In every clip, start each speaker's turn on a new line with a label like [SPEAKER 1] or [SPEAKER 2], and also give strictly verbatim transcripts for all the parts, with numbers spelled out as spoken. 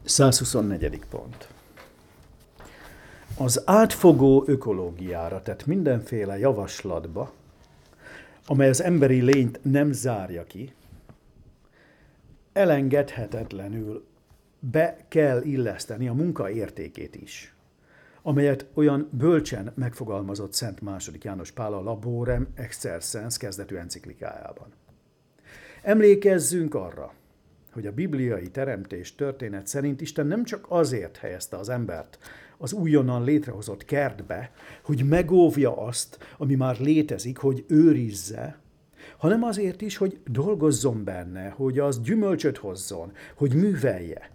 [SPEAKER 1] százhuszonnegyedik pont. Az átfogó ökológiára tett mindenféle javaslatba, amely az emberi lényt nem zárja ki, elengedhetetlenül be kell illeszteni a munka értékét is, amelyet olyan bölcsen megfogalmazott Szent második János Pál a Laborem Exercens kezdetű enciklikájában. Emlékezzünk arra, hogy a bibliai teremtés történet szerint Isten nem csak azért helyezte az embert az újonnan létrehozott kertbe, hogy megóvja azt, ami már létezik, hogy őrizze, hanem azért is, hogy dolgozzon benne, hogy az gyümölcsöt hozzon, hogy művelje.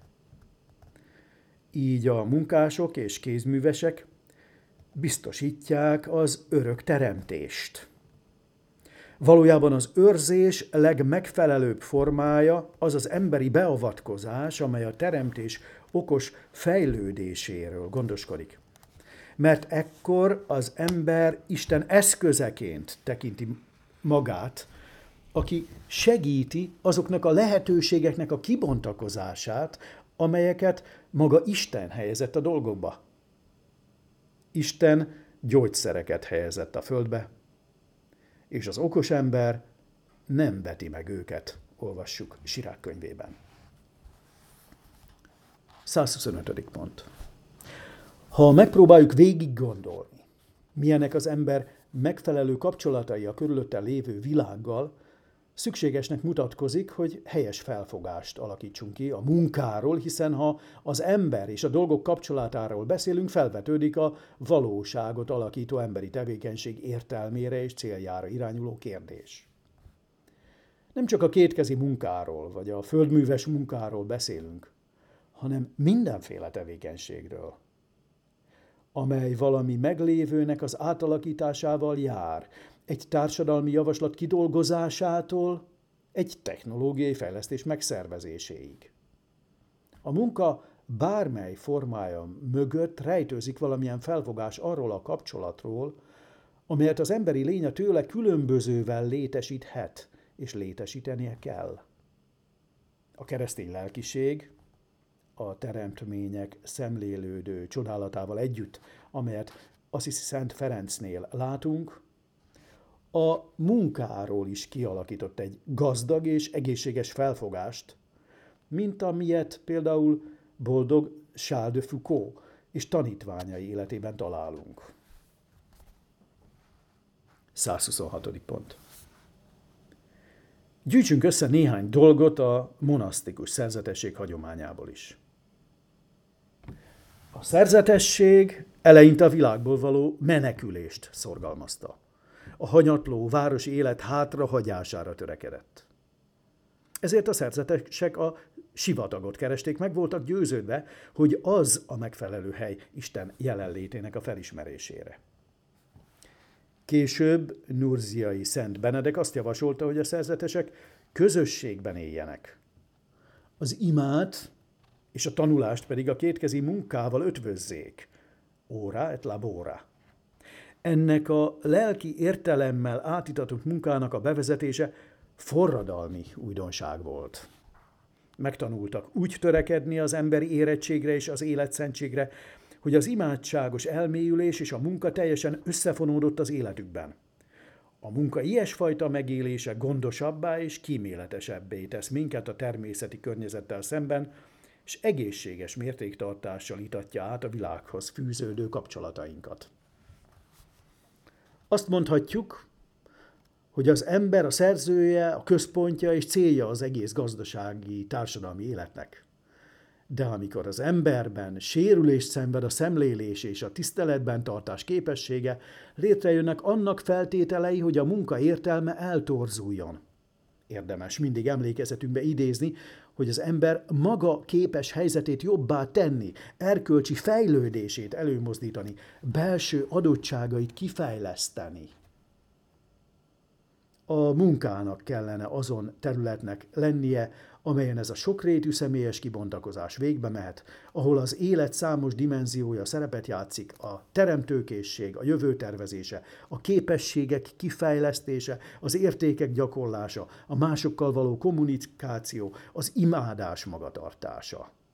[SPEAKER 1] Így a munkások és kézművesek biztosítják az örök teremtést. Valójában az őrzés legmegfelelőbb formája az az emberi beavatkozás, amely a teremtés okos fejlődéséről gondoskodik. Mert ekkor az ember Isten eszközeként tekinti magát, aki segíti azoknak a lehetőségeknek a kibontakozását, amelyeket maga Isten helyezett a dolgokba. Isten gyógyszereket helyezett a földbe, és az okos ember nem veti meg őket, olvassuk Sirák könyvében. százhuszonötödik pont. Ha megpróbáljuk végig gondolni, milyenek az ember megfelelő kapcsolatai a körülötte lévő világgal, szükségesnek mutatkozik, hogy helyes felfogást alakítsunk ki a munkáról, hiszen ha az ember és a dolgok kapcsolatáról beszélünk, felvetődik a valóságot alakító emberi tevékenység értelmére és céljára irányuló kérdés. Nem csak a kétkezi munkáról vagy a földműves munkáról beszélünk, hanem mindenféle tevékenységről, amely valami meglévőnek az átalakításával jár, egy társadalmi javaslat kidolgozásától egy technológiai fejlesztés megszervezéséig. A munka bármely formája mögött rejtőzik valamilyen felfogás arról a kapcsolatról, amelyet az emberi lény a tőle különbözővel létesíthet és létesítenie kell. A keresztény lelkiség a teremtmények szemlélődő csodálatával együtt, amelyet Assisi Szent Ferencnél látunk, a munkáról is kialakított egy gazdag és egészséges felfogást, mint amilyet például boldog Charles de Foucault és tanítványai életében találunk. százhuszonhatodik pont. Gyűjtsünk össze néhány dolgot a monasztikus szerzetesség hagyományából is. A szerzetesség eleinte a világból való menekülést szorgalmazta. A hanyatló városi élet hátrahagyására törekedett. Ezért a szerzetesek a sivatagot keresték, meg voltak győződve, hogy az a megfelelő hely Isten jelenlétének a felismerésére. Később nurziai Szent Benedek azt javasolta, hogy a szerzetesek közösségben éljenek. Az imát és a tanulást pedig a kétkezi munkával ötvözzék. Ora et labora. Ennek a lelki értelemmel átitatott munkának a bevezetése forradalmi újdonság volt. Megtanultak úgy törekedni az emberi érettségre és az életszentségre, hogy az imádságos elmélyülés és a munka teljesen összefonódott az életükben. A munka ilyesfajta megélése gondosabbá és kíméletesebbé tesz minket a természeti környezettel szemben, és egészséges mértéktartással itatja át a világhoz fűződő kapcsolatainkat. Azt mondhatjuk, hogy az ember a szerzője, a központja és célja az egész gazdasági, társadalmi életnek. De amikor az emberben sérülést szenved a szemlélés és a tiszteletben tartás képessége, létrejönnek annak feltételei, hogy a munka értelme eltorzuljon. Érdemes mindig emlékezetünkbe idézni, hogy az ember maga képes helyzetét jobbá tenni, erkölcsi fejlődését előmozdítani, belső adottságait kifejleszteni. A munkának kellene azon területnek lennie, amelyen ez a sokrétű személyes kibontakozás végbe mehet, ahol az élet számos dimenziója szerepet játszik, a teremtőkészség, a jövőtervezése, a képességek kifejlesztése, az értékek gyakorlása, a másokkal való kommunikáció, az imádás magatartása.